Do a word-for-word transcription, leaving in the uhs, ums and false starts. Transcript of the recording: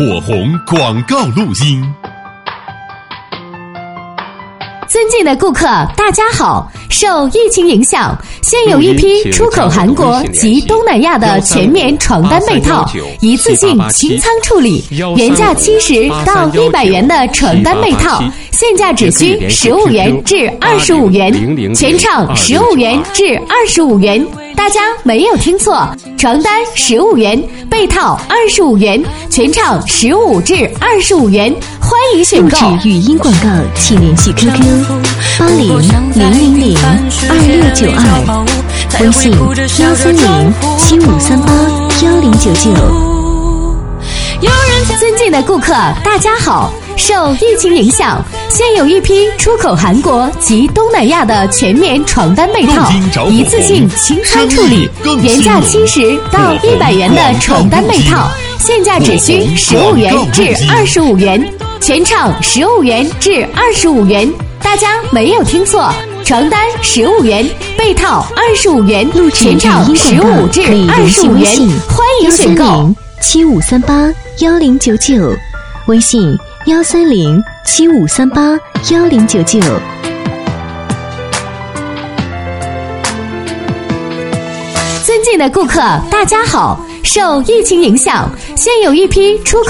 火红广告录音。 尊敬的顾客，大家好！受疫情影响，现有一批出口韩国及东南亚的全棉床单被套，一次性清仓处理，原价七十到一百元的床单被套，现价只需十五元至二十五元，全场十五元至二十五元。大家没有听错，床单十五元，被套二十五元，全场十五至二十五元，欢迎选购。 录制语音广告，请联系 Q Q 八零零零零二六九二，微信幺三零七五三八幺零九九。 尊敬的顾客，大家好！受疫情影响，现有一批出口韩国及东南亚的全棉床单被套，一次性清仓处理，原价七十到一百元的床单被套，现价只需十五元至二十五元，全场十五元至二十五元。大家没有听错，床单十五元，被套二十五元，全场十五至二十五元，欢迎选购。 七五三八幺零九九，微信幺三零七五三八幺零九九。 尊敬的顾客，大家好！受疫情影响，现有一批出口